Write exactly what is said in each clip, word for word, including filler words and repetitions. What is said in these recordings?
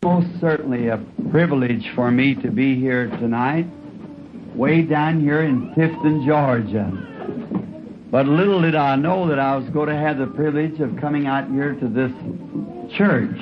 Most certainly a privilege for me to be here tonight, way down here in Tifton, Georgia. But little did I know that I was going to have the privilege of coming out here to this church.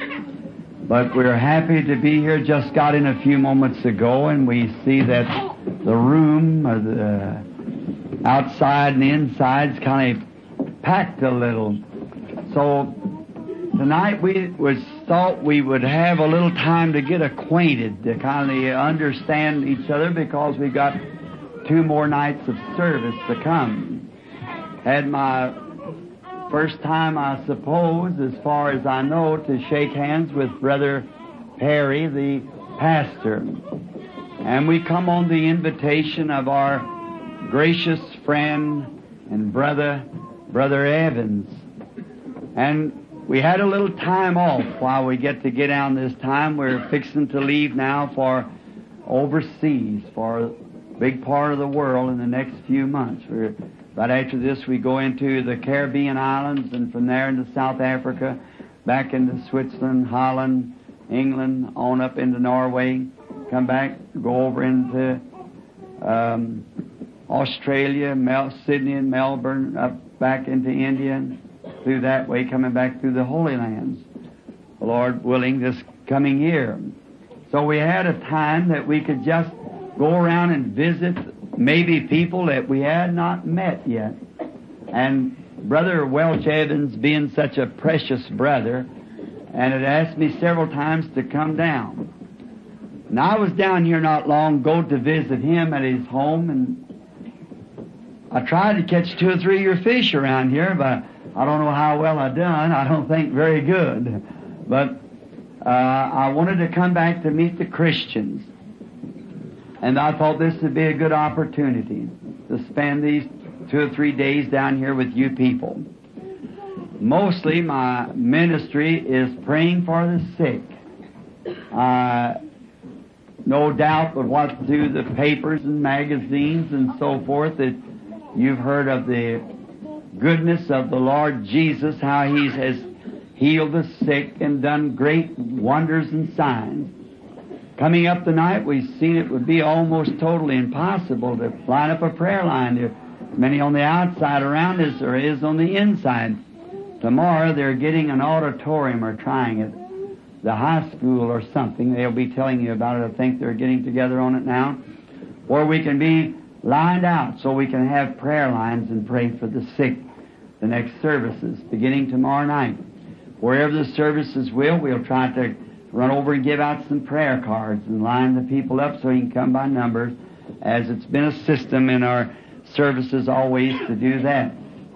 But we're happy to be here. Just got in a few moments ago, and we see that the room, or the outside and the inside's kind of packed a little. So tonight we was thought we would have a little time to get acquainted, to kind of understand each other, because we've got two more nights of service to come. Had my first time, I suppose, as far as I know, to shake hands with Brother Perry, the pastor. And we come on the invitation of our gracious friend and brother, Brother Evans. And we had a little time off while we get to get down this time. We're fixing to leave now for overseas, for a big part of the world in the next few months. We're, right after this, we go into the Caribbean islands, and from there into South Africa, back into Switzerland, Holland, England, on up into Norway, come back, go over into um, Australia, Mel- Sydney and Melbourne, up back into India, through that way, coming back through the Holy Lands, the Lord willing, this coming year. So we had a time that we could just go around and visit maybe people that we had not met yet. And Brother Welch Evans, being such a precious brother, and had asked me several times to come down. And I was down here not long ago to visit him at his home, and I tried to catch two or three of your fish around here, but I don't know how well I done. I don't think very good. But uh, I wanted to come back to meet the Christians. And I thought this would be a good opportunity to spend these two or three days down here with you people. Mostly my ministry is praying for the sick. Uh, no doubt but what through the papers and magazines and so forth that you've heard of the goodness of the Lord Jesus, how He has healed the sick and done great wonders and signs. Coming up tonight, we've seen it would be almost totally impossible to line up a prayer line. There are many on the outside around us there is on the inside. Tomorrow they're getting an auditorium or trying it, the high school or something. They'll be telling you about it. I think they're getting together on it now, where we can be lined out so we can have prayer lines and pray for the sick. The next services beginning tomorrow night. Wherever the services will, we'll try to run over and give out some prayer cards and line the people up so you can come by numbers, as it's been a system in our services always to do that.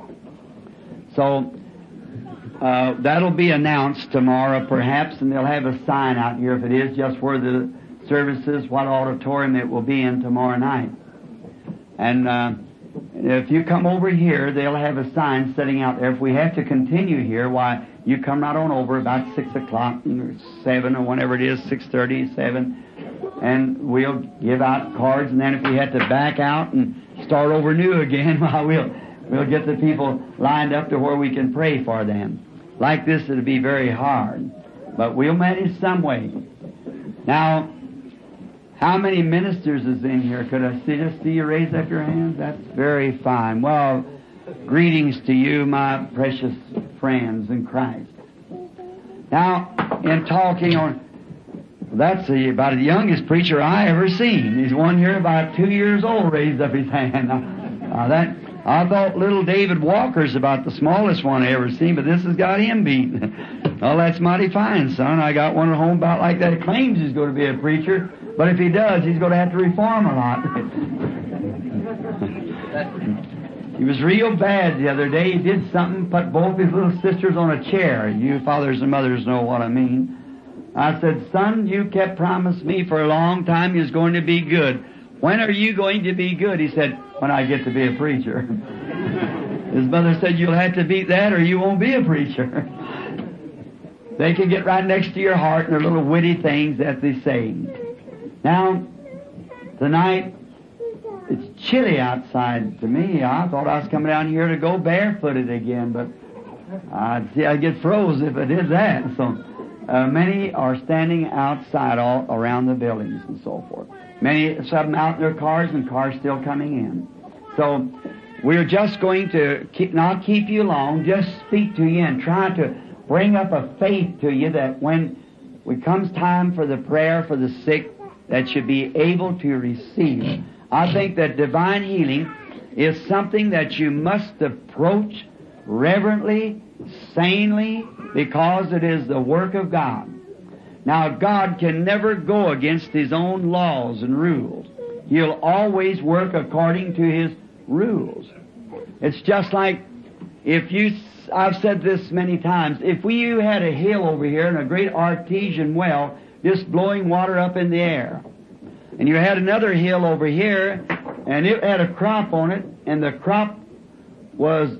So uh, that'll be announced tomorrow perhaps, and they'll have a sign out here if it is just where the services, what auditorium it will be in tomorrow night. And uh, if you come over here, they'll have a sign sitting out there. If we have to continue here, why, you come right on over about six o'clock or seven or whenever it is, six thirty, seven, and we'll give out cards. And then if we had to back out and start over new again, well, we'll we'll get the people lined up to where we can pray for them. Like this, it'll be very hard, but we'll manage some way. Now, how many ministers is in here? Could I see just see you raise up your hands? That's very fine. Well, greetings to you, my precious friends in Christ. Now, in talking on, that's the, about the youngest preacher I ever seen. He's one here about two years old, raised up his hand. Now, now that I thought little David Walker's about the smallest one I ever seen, but this has got him beat. Well, that's mighty fine, son. I got one at home about like that. He claims he's going to be a preacher. But if he does, he's going to have to reform a lot. He was real bad the other day. He did something, put both his little sisters on a chair. You fathers and mothers know what I mean. I said, son, you kept promising me for a long time you was going to be good. When are you going to be good? He said, when I get to be a preacher. His mother said, you'll have to beat that or you won't be a preacher. They can get right next to your heart and their little witty things that they say. Now, tonight, it's chilly outside to me. I thought I was coming down here to go barefooted again, but I'd see I'd get froze if I did that. So Uh, many are standing outside all around the buildings and so forth. Many, some of them out in their cars and cars still coming in. So we're just going to keep, not keep you long, just speak to you and try to bring up a faith to you that when it comes time for the prayer for the sick, that you be able to receive. I think that divine healing is something that you must approach reverently, sanely, because it is the work of God. Now, God can never go against His own laws and rules. He'll always work according to His rules. It's just like if you, I've said this many times, if we you had a hill over here and a great artesian well just blowing water up in the air, and you had another hill over here and it had a crop on it, and the crop was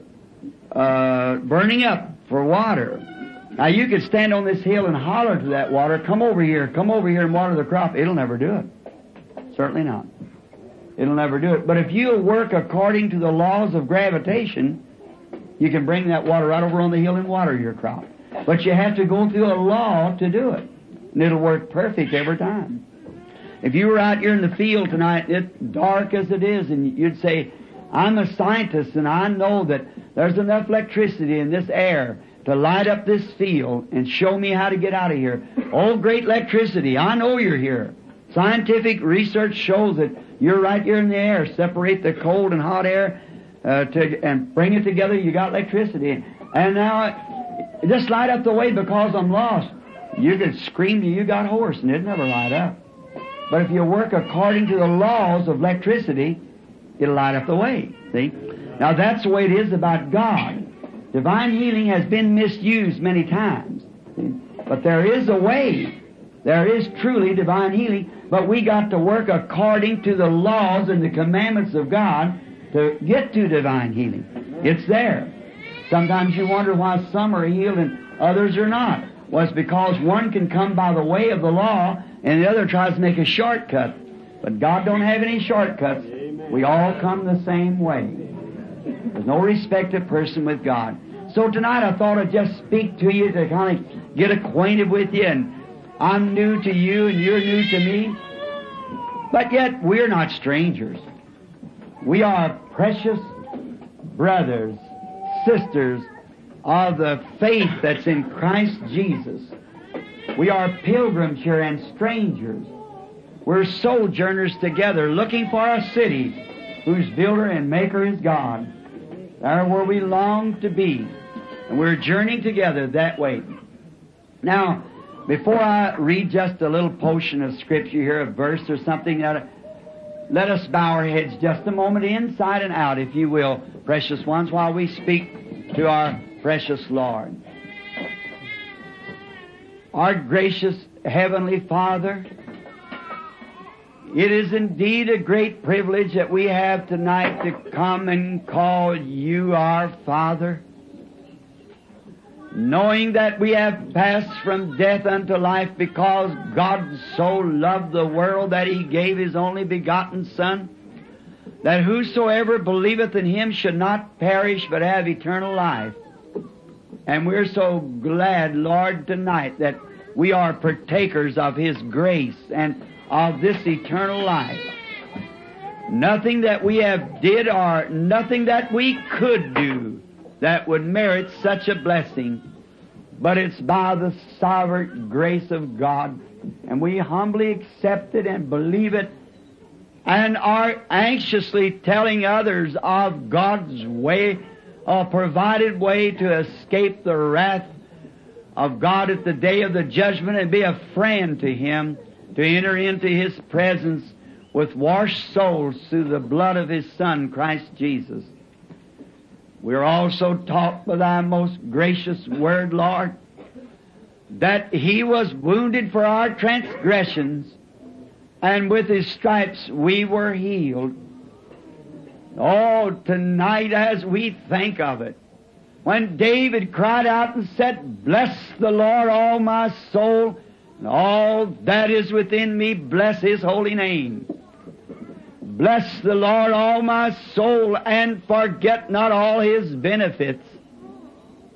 uh, burning up for water. Now you could stand on this hill and holler to that water, come over here, come over here and water the crop. It'll never do it. Certainly not. It'll never do it. But if you work according to the laws of gravitation, you can bring that water right over on the hill and water your crop. But you have to go through a law to do it. And it'll work perfect every time. If you were out here in the field tonight, it's dark as it is, and you'd say, I'm a scientist and I know that there's enough electricity in this air to light up this field and show me how to get out of here. Oh, great electricity, I know you're here. Scientific research shows that you're right here in the air. Separate the cold and hot air uh, to, and bring it together, you got electricity. And now, just light up the way because I'm lost. You could scream till you got hoarse and it'd never light up. But if you work according to the laws of electricity, it'll light up the way. See? Now that's the way it is about God. Divine healing has been misused many times. See? But there is a way. There is truly divine healing, but we got to work according to the laws and the commandments of God to get to divine healing. It's there. Sometimes you wonder why some are healed and others are not. Well, it's because one can come by the way of the law and the other tries to make a shortcut. But God don't have any shortcuts. We all come the same way. There's no respect of person with God. So tonight I thought I'd just speak to you to kind of get acquainted with you, and I'm new to you and you're new to me. But yet we're not strangers. We are precious brothers, sisters of the faith that's in Christ Jesus. We are pilgrims here and strangers. We're sojourners together looking for a city whose builder and maker is God. There where we long to be. And we're journeying together that way. Now, before I read just a little portion of Scripture here, a verse or something, that, let us bow our heads just a moment, inside and out, if you will, precious ones, while we speak to our precious Lord. Our gracious Heavenly Father, it is indeed a great privilege that we have tonight to come and call you our Father, knowing that we have passed from death unto life because God so loved the world that He gave His only begotten Son, that whosoever believeth in Him should not perish but have eternal life. And we're so glad, Lord, tonight that we are partakers of His grace and of this eternal life. Nothing that we have did or nothing that we could do that would merit such a blessing, but it's by the sovereign grace of God, and we humbly accept it and believe it and are anxiously telling others of God's way, a provided way to escape the wrath of God at the day of the judgment and be a friend to Him, to enter into His presence with washed souls through the blood of His Son, Christ Jesus. We're also taught by Thy most gracious Word, Lord, that He was wounded for our transgressions, and with His stripes we were healed. Oh, tonight as we think of it, when David cried out and said, "Bless the Lord, all my soul, and all that is within me, bless His holy name. Bless the Lord, all my soul, and forget not all His benefits."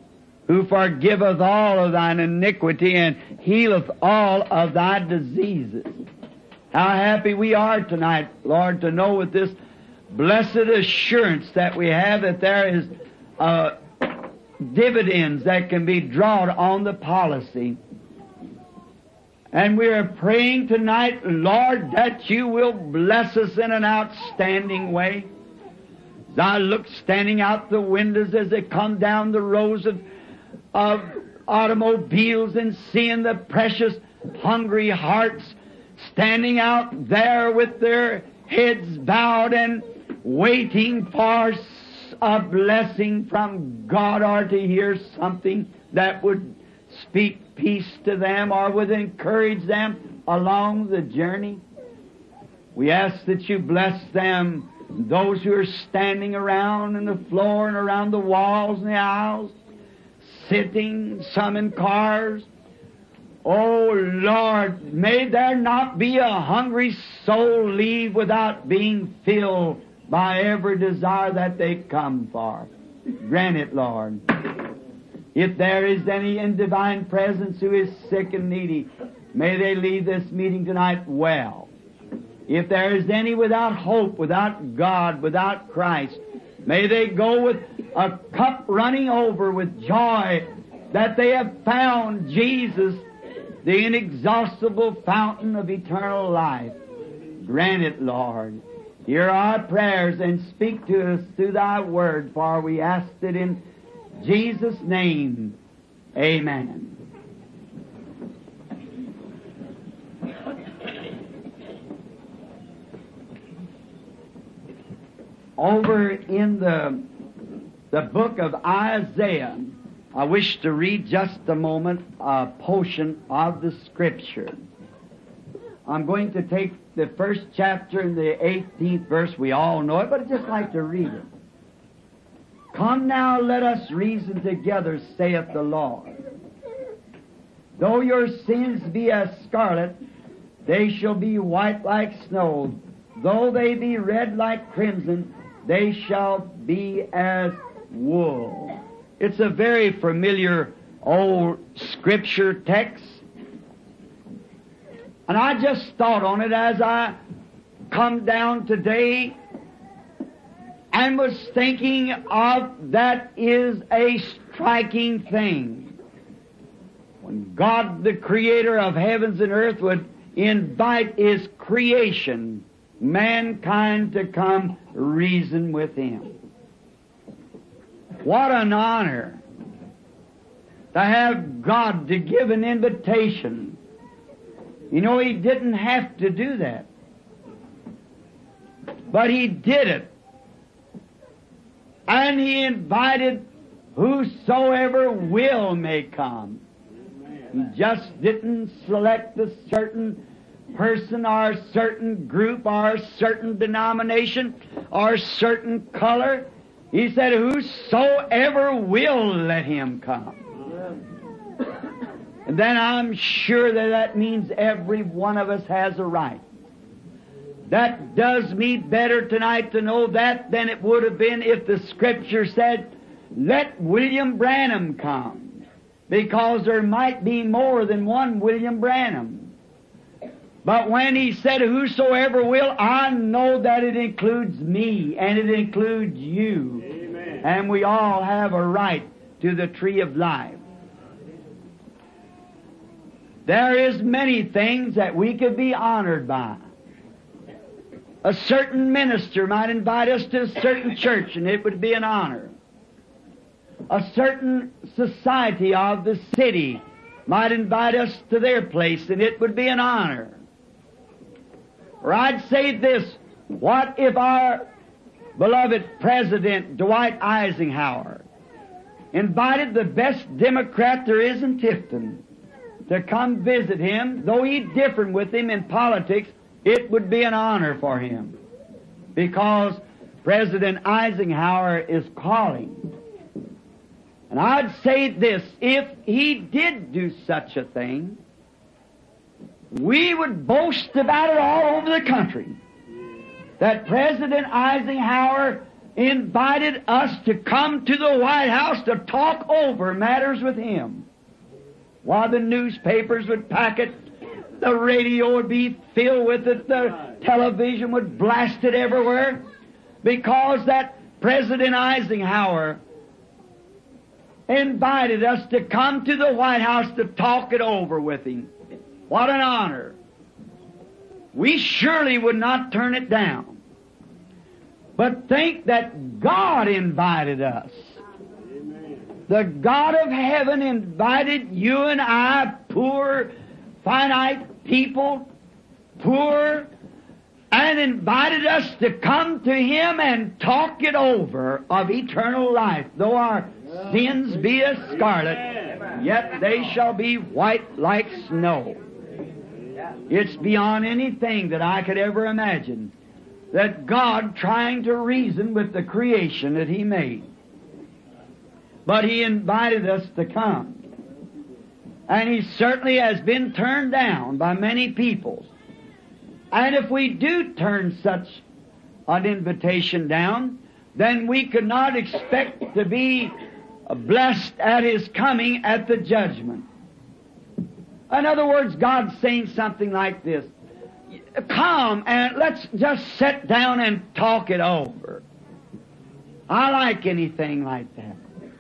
who forgiveth all of thine iniquity and healeth all of thy diseases. How happy we are tonight, Lord, to know with this blessed assurance that we have that there is uh, dividends that can be drawn on the policy. And we are praying tonight, Lord, that you will bless us in an outstanding way. As I look standing out the windows as they come down the rows of, of automobiles and seeing the precious hungry hearts standing out there with their heads bowed and waiting for a blessing from God or to hear something that would speak peace to them or would encourage them along the journey. We ask that you bless them, those who are standing around on the floor and around the walls and the aisles, sitting, some in cars. Oh, Lord, may there not be a hungry soul leave without being filled by every desire that they come for. Grant it, Lord. If there is any in divine presence who is sick and needy, may they leave this meeting tonight well. If there is any without hope, without God, without Christ, may they go with a cup running over with joy that they have found Jesus, the inexhaustible fountain of eternal life. Grant it, Lord. Hear our prayers and speak to us through thy word, for we ask it in Jesus' name. Amen. Over in the, the book of Isaiah, I wish to read just a moment a portion of the Scripture. I'm going to take the first chapter and the eighteenth verse. We all know it, but I'd just like to read it. Come now, let us reason together, saith the Lord. Though your sins be as scarlet, they shall be white like snow. Though they be red like crimson, they shall be as wool. It's a very familiar old Scripture text. And I just thought on it as I come down today and was thinking of that is a striking thing. When God, the Creator of heavens and earth, would invite His creation, mankind, to come reason with Him. What an honor to have God to give an invitation. You know, He didn't have to do that, but He did it. And He invited whosoever will may come. He just didn't select a certain person or a certain group or a certain denomination or a certain color. He said, whosoever will, let him come. And then I'm sure that that means every one of us has a right. That does me better tonight to know that than it would have been if the Scripture said, let William Branham come. Because there might be more than one William Branham. But when He said, whosoever will, I know that it includes me and it includes you. Amen. And we all have a right to the tree of life. There is many things that we could be honored by. A certain minister might invite us to a certain church, and it would be an honor. A certain society of the city might invite us to their place, and it would be an honor. Or I'd say this, what if our beloved President Dwight Eisenhower invited the best Democrat there is in Tifton to come visit him? Though he differed with him in politics, it would be an honor for him, because President Eisenhower is calling. And I'd say this, if he did do such a thing, we would boast about it all over the country, that President Eisenhower invited us to come to the White House to talk over matters with Him. While the newspapers would pack it, the radio would be filled with it, the television would blast it everywhere, because that President Eisenhower invited us to come to the White House to talk it over with him. What an honor. We surely would not turn it down. But think that God invited us. The God of heaven invited you and I, poor, finite people, poor, and invited us to come to Him and talk it over of eternal life. Though our sins be as scarlet, yet they shall be white like snow. It's beyond anything that I could ever imagine that God trying to reason with the creation that He made. But He invited us to come. And He certainly has been turned down by many people. And if we do turn such an invitation down, then we could not expect to be blessed at His coming at the judgment. In other words, God's saying something like this: come and let's just sit down and talk it over. I like anything like that.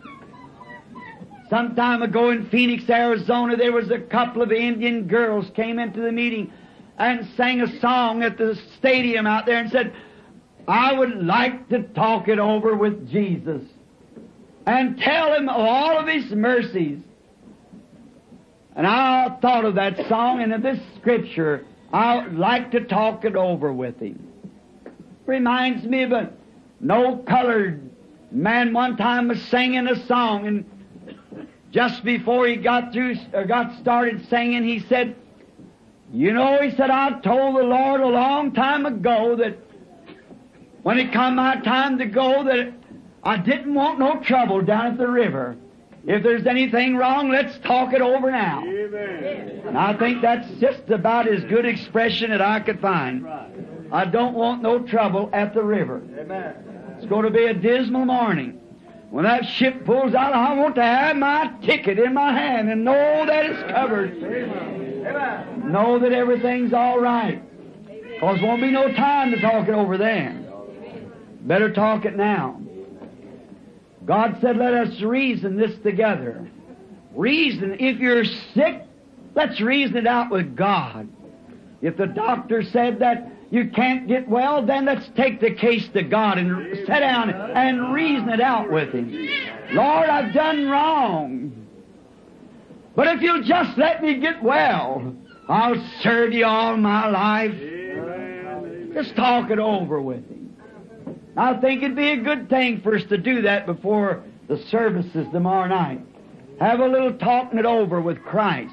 Some time ago in Phoenix, Arizona, there was a couple of Indian girls came into the meeting and sang a song at the stadium out there and said, I would like to talk it over with Jesus and tell Him of all of His mercies. And I thought of that song and of this scripture. I would like to talk it over with Him. Reminds me of a no colored man one time was singing a song, and just before he got through or got started singing, he said, you know, he said, I told the Lord a long time ago that when it come my time to go, that I didn't want no trouble down at the river. If there's anything wrong, let's talk it over now. Amen. And I think that's just about as good expression that I could find. I don't want no trouble at the river. Amen. It's going to be a dismal morning. When that ship pulls out, I want to have my ticket in my hand and know that it's covered. Amen. Know that everything's all right. Because there won't be no time to talk it over then. Better talk it now. God said, let us reason this together. Reason. If you're sick, let's reason it out with God. If the doctor said that you can't get well, then let's take the case to God and sit down and reason it out with Him. Lord, I've done wrong. But if you'll just let me get well, I'll serve You all my life. Just talk it over with Him. I think it'd be a good thing for us to do that before the services tomorrow night. Have a little talking it over with Christ.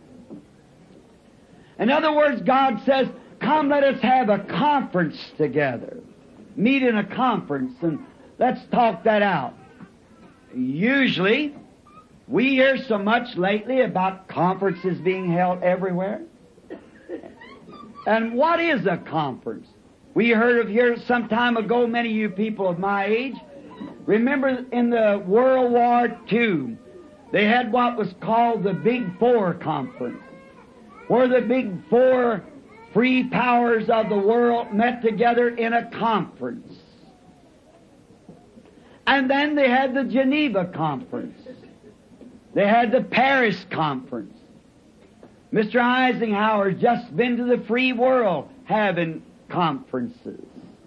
In other words, God says, come, let us have a conference together. Meet in a conference and let's talk that out. Usually, we hear so much lately about conferences being held everywhere. And what is a conference? We heard of here some time ago, many of you people of my age. Remember in the World War Two, they had what was called the Big Four Conference, where the Big Four free powers of the world met together in a conference. And then they had the Geneva Conference. They had the Paris Conference. Mister Eisenhower's just been to the free world having conferences.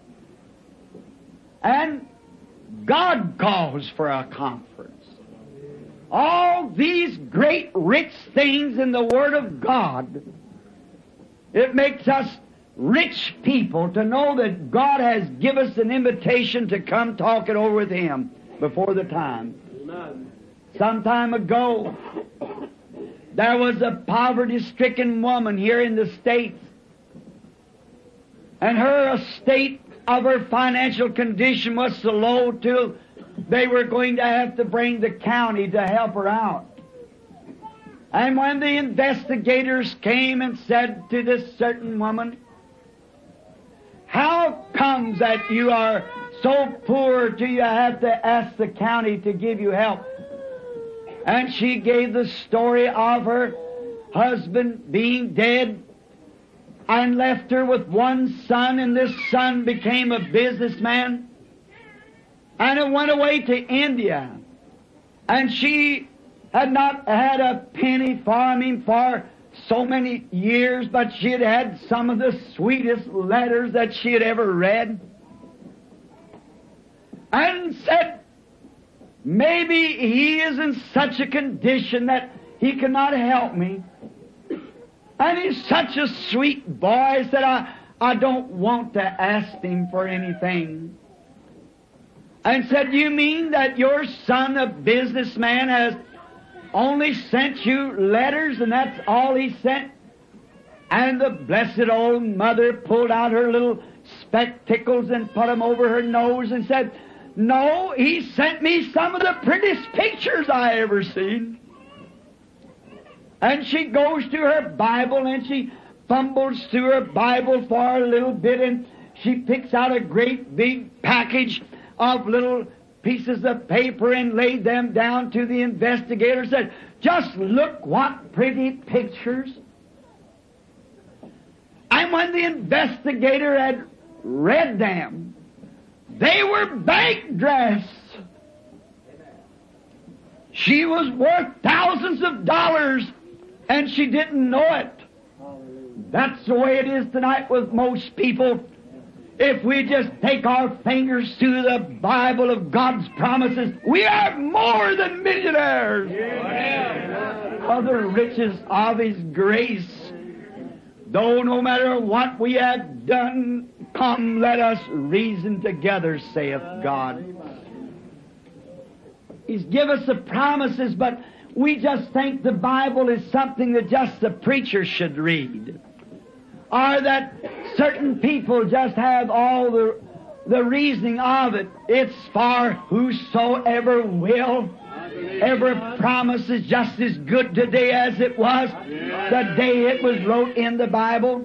And God calls for a conference. All these great rich things in the Word of God, it makes us rich people to know that God has given us an invitation to come talk it over with Him before the time. Amen. Some time ago, there was a poverty-stricken woman here in the States, and her estate of her financial condition was so low till they were going to have to bring the county to help her out. And when the investigators came and said to this certain woman, how comes that you are so poor till you have to ask the county to give you help. And she gave the story of her husband being dead and left her with one son, and this son became a businessman and it went away to India. And she had not had a penny from him for so many years, but she had had some of the sweetest letters that she had ever read. And said, maybe he is in such a condition that he cannot help me. And he's such a sweet boy that I, I don't want to ask him for anything. And said, you mean that your son, a businessman, has only sent you letters and that's all he sent? And the blessed old mother pulled out her little spectacles and put them over her nose and said, no, he sent me some of the prettiest pictures I ever seen. And she goes to her Bible and she fumbles through her Bible for a little bit and she picks out a great big package of little pieces of paper and laid them down to the investigator and said, just look what pretty pictures. And when the investigator had read them, they were bank drafts. She was worth thousands of dollars and she didn't know it. That's the way it is tonight with most people. If we just take our fingers through the Bible of God's promises, we are more than millionaires. Of the riches of His grace. Though no matter what we have done, come let us reason together, saith God. He's given us the promises, but we just think the Bible is something that just the preacher should read. Or that certain people just have all the, the reasoning of it. It's for whosoever will. Every promise is just as good today as it was the day it was wrote in the Bible.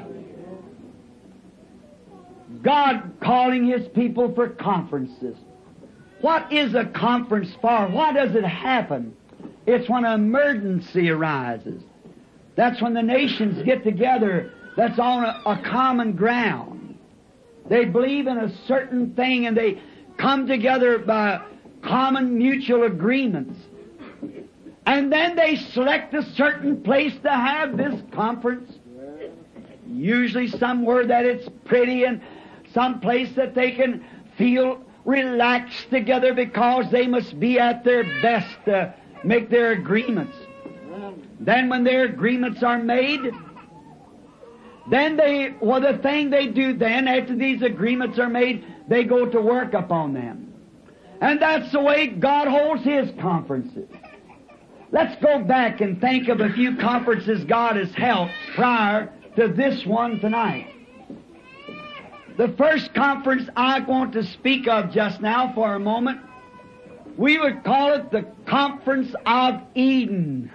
God calling His people for conferences. What is a conference for? Why does it happen? It's when an emergency arises. That's when the nations get together that's on a, a common ground. They believe in a certain thing and they come together by common mutual agreements. And then they select a certain place to have this conference. Usually somewhere that it's pretty and some place that they can feel relaxed together because they must be at their best to make their agreements. Then when their agreements are made, then they, well, the thing they do then, after these agreements are made, they go to work upon them. And that's the way God holds His conferences. Let's go back and think of a few conferences God has held prior to this one tonight. The first conference I want to speak of just now for a moment, we would call it the Conference of Eden.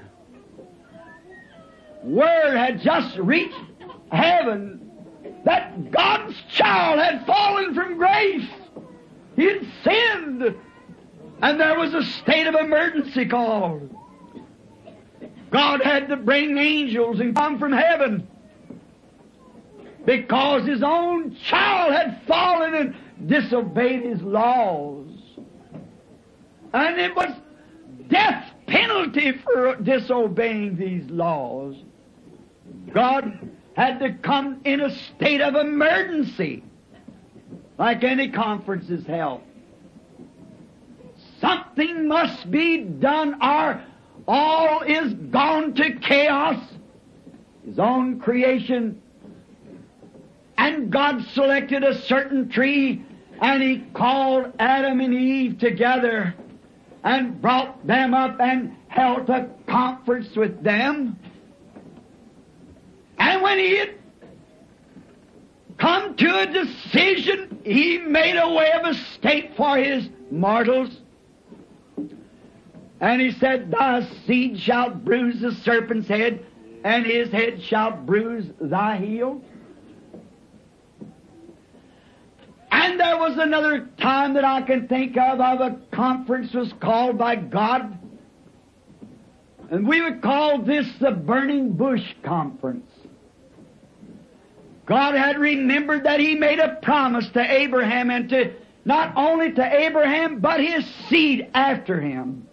Word had just reached heaven that God's child had fallen from grace. He had sinned. And there was a state of emergency called. God had to bring angels and come from heaven because His own child had fallen and disobeyed His laws. And it was death penalty for disobeying these laws. God had to come in a state of emergency, like any conference is held. Something must be done or all is gone to chaos. His own creation. And God selected a certain tree and He called Adam and Eve together and brought them up and held a conference with them. And when He had come to a decision, He made a way of escape for His mortals. And He said, thy seed shall bruise the serpent's head, and his head shall bruise thy heel. And there was another time that I can think of, of a conference was called by God. And we would call this the Burning Bush Conference. God had remembered that He made a promise to Abraham, and to not only to Abraham, but his seed after him.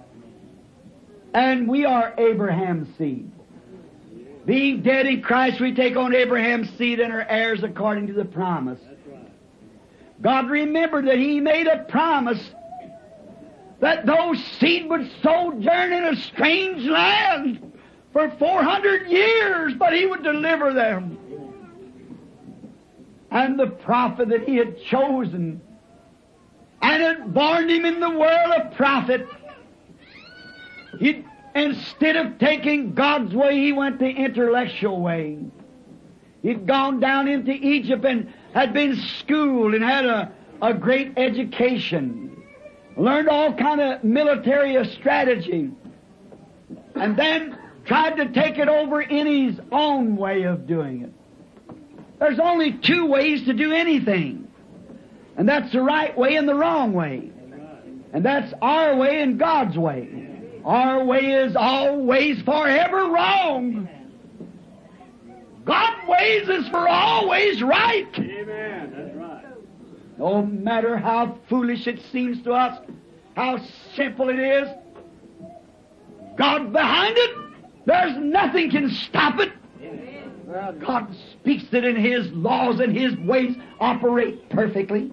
And we are Abraham's seed. Being dead in Christ, we take on Abraham's seed and are heirs according to the promise. God remembered that He made a promise that those seed would sojourn in a strange land for four hundred years, but He would deliver them. And the prophet that He had chosen and had born him in the world a prophet, he, instead of taking God's way, he went the intellectual way. He'd gone down into Egypt and had been schooled and had a, a great education, learned all kind of military strategy, and then tried to take it over in his own way of doing it. There's only two ways to do anything, and that's the right way and the wrong way. And that's our way and God's way. Our way is always forever wrong. God's ways is for always right. Amen. That's right. No matter how foolish it seems to us, how simple it is, God behind it, there's nothing can stop it. God speaks it, and His laws and His ways operate perfectly.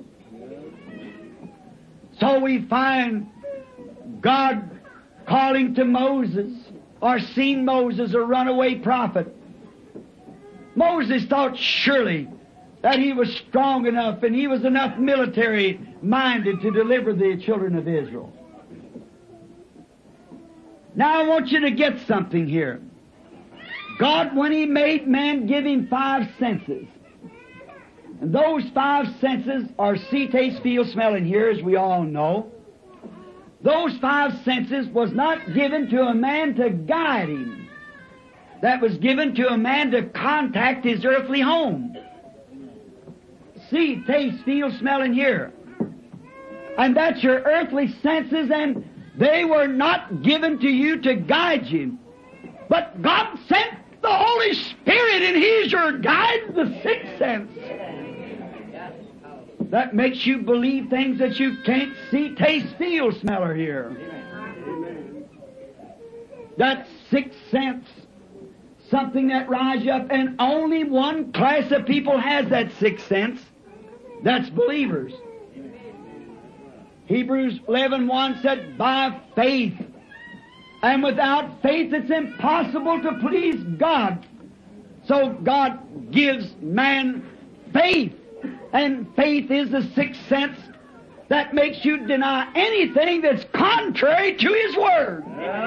So we find God calling to Moses, or seeing Moses, a runaway prophet. Moses thought surely that he was strong enough and he was enough military minded to deliver the children of Israel. Now I want you to get something here. God, when He made man, give him five senses. And those five senses are see, taste, feel, smell, and hear, as we all know. Those five senses was not given to a man to guide him. That was given to a man to contact his earthly home. See, taste, feel, smell, and hear. And that's your earthly senses, and they were not given to you to guide you. But God sent the Holy Spirit, and He's your guide, the sixth sense. That makes you believe things that you can't see, taste, feel, smell, or hear. That sixth sense, something that rises you up, and only one class of people has that sixth sense. That's believers. Hebrews eleven one said, by faith. And without faith it's impossible to please God. So God gives man faith. And faith is the sixth sense that makes you deny anything that's contrary to His Word.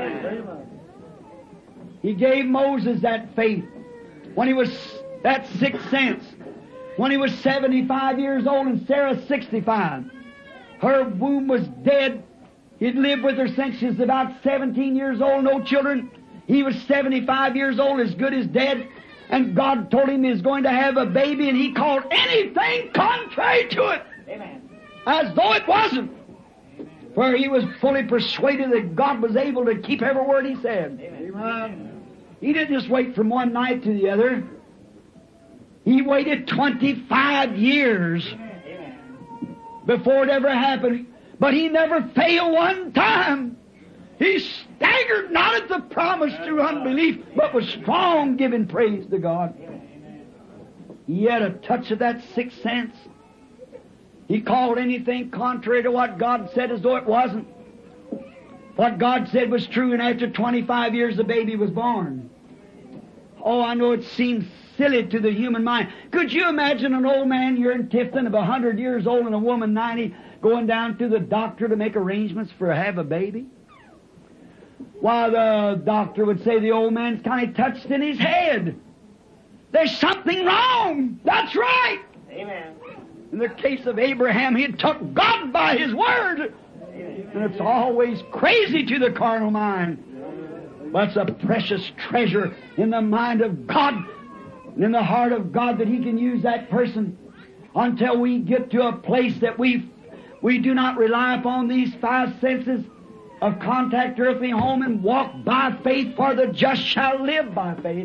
He gave Moses that faith when he was, that sixth sense, when he was seventy-five years old and Sarah sixty-five. Her womb was dead. He'd lived with her since she was about seventeen years old, no children. He was seventy-five years old, as good as dead. And God told him he was going to have a baby, and he called anything contrary to it. Amen. As though it wasn't. For he was fully persuaded that God was able to keep every word He said. Amen. He didn't just wait from one night to the other. He waited twenty-five years before it ever happened. But he never failed one time. He staggered not at the promise through unbelief, but was strong, giving praise to God. He had a touch of that sixth sense. He called anything contrary to what God said as though it wasn't. What God said was true, and after twenty-five years the baby was born. Oh, I know it seems silly to the human mind. Could you imagine an old man here in Tifton of a hundred years old and a woman ninety going down to the doctor to make arrangements for have a baby? Why, the doctor would say the old man's kind of touched in his head. There's something wrong. That's right. Amen. In the case of Abraham, he took God by His word. And it's always crazy to the carnal mind. But it's a precious treasure in the mind of God and in the heart of God that He can use that person. until we get to a place that we we do not rely upon these five senses of contact, earthly home, and walk by faith, for the just shall live by faith.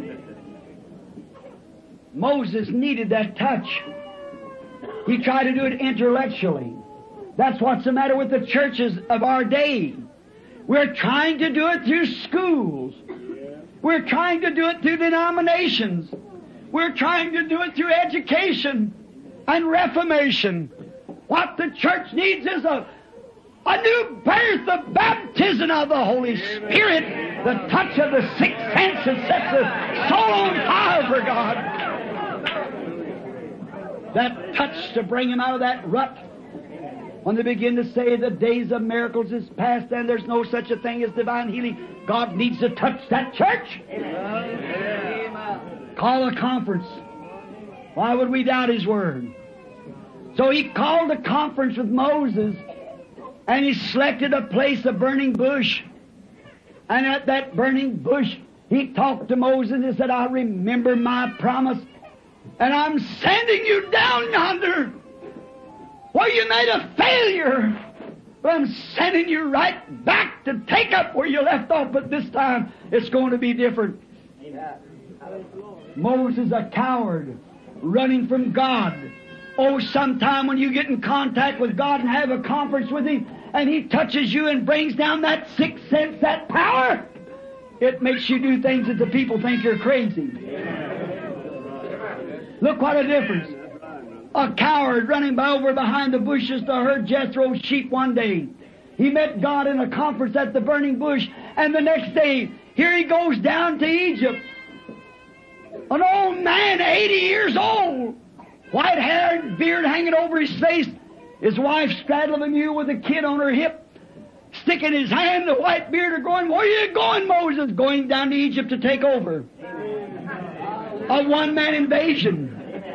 Moses needed that touch. He tried to do it intellectually. That's what's the matter with the churches of our day. We're trying to do it through schools. We're trying to do it through denominations. We're trying to do it through education and reformation. What the church needs is a, a new birth, the baptism of the Holy Spirit, the touch of the sixth sense that sets the soul on fire for God. That touch to bring him out of that rut. When they begin to say the days of miracles is past and there's no such a thing as divine healing, God needs to touch that church. Amen. Call a conference. Why would we doubt His Word? So He called a conference with Moses, and He selected a place, a burning bush. And at that burning bush, He talked to Moses and said, I remember my promise, and I'm sending you down yonder where you made a failure, but I'm sending you right back to take up where you left off, but this time it's going to be different. Moses, a coward, running from God. Oh, sometime when you get in contact with God and have a conference with Him, and He touches you and brings down that sixth sense, that power, it makes you do things that the people think you're crazy. Look what a difference. A coward running by over behind the bushes to herd Jethro's sheep one day. He met God in a conference at the burning bush, and the next day, here he goes down to Egypt. An old man, eighty years old, white hair, beard hanging over his face, his wife straddling a mule with a kid on her hip, sticking his hand, the white beard, going, where are you going, Moses? Going down to Egypt to take over. A one-man invasion.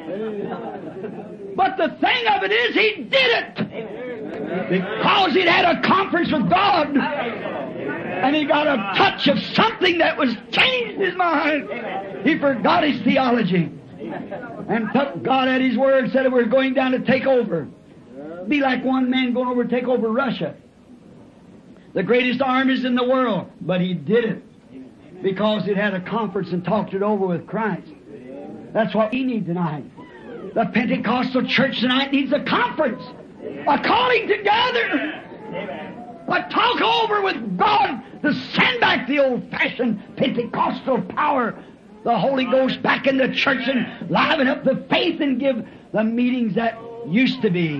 But the thing of it is, he did it because he'd had a conference with God, and he got a touch of something that was changed his mind. He forgot his theology and took God at His word, said that we're going down to take over. Be like one man going over to take over Russia, the greatest armies in the world, but he did it because he'd had a conference and talked it over with Christ. That's what we need tonight. The Pentecostal church tonight needs a conference, a calling together, a talk over with God to send back the old-fashioned Pentecostal power, the Holy Ghost back in the church and liven up the faith and give the meetings that used to be.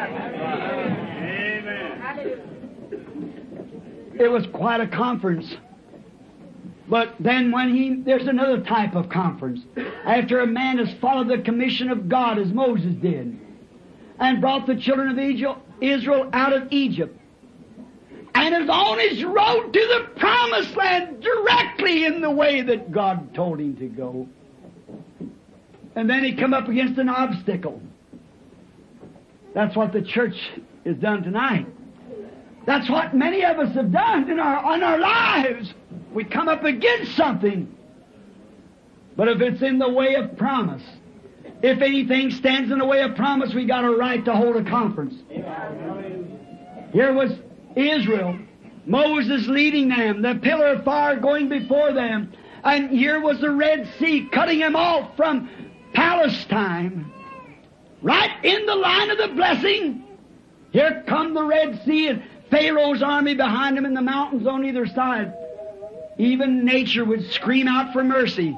It was quite a conference. But then when he, there's another type of conference. After a man has followed the commission of God as Moses did, and brought the children of Israel out of Egypt, and is on his road to the promised land directly in the way that God told him to go. And then he come up against an obstacle. That's what the church has done tonight. That's what many of us have done in our, in our lives. We come up against something. But if it's in the way of promise, if anything stands in the way of promise, we got a right to hold a conference. Here was Israel, Moses leading them, the pillar of fire going before them, and here was the Red Sea cutting them off from Palestine. Right in the line of the blessing, here come the Red Sea and Pharaoh's army behind him in the mountains on either side. Even nature would scream out for mercy.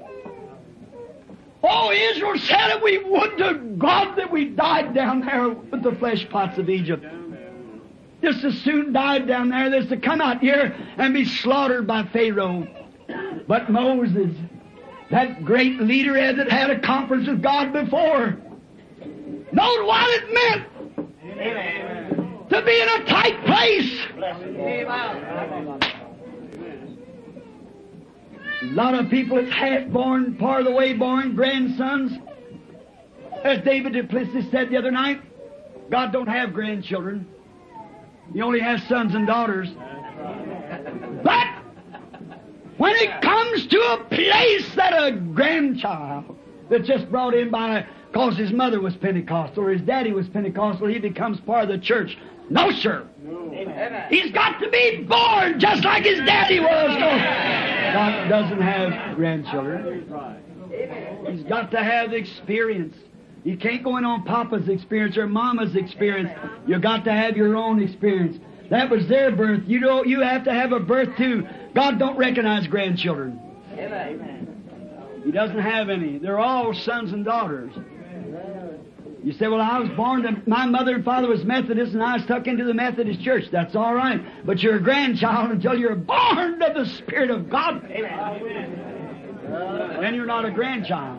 Oh, Israel said it, we would to God that we died down there with the flesh pots of Egypt. Just as soon died down there as to come out here and be slaughtered by Pharaoh. But Moses, that great leader that had a conference with God before, knowed what it meant. Amen. To be in a tight place. A lot of people that's half-born, part of the way born, grandsons. As David Duplessis said the other night, God don't have grandchildren. He only has sons and daughters. But when it comes to a place that a grandchild that's just brought in by because his mother was Pentecostal or his daddy was Pentecostal, he becomes part of the church. No, sir. Amen. He's got to be born just like his daddy was. No. God doesn't have grandchildren. He's got to have experience. You can't go in on Papa's experience or Mama's experience. You've got to have your own experience. That was their birth. You don't. You have to have a birth too. God don't recognize grandchildren. Amen. He doesn't have any. They're all sons and daughters. You say, well, I was born to, my mother and father was Methodist and I was stuck into the Methodist church. That's all right. But you're a grandchild until you're born of the Spirit of God. Amen. Then you're not a grandchild.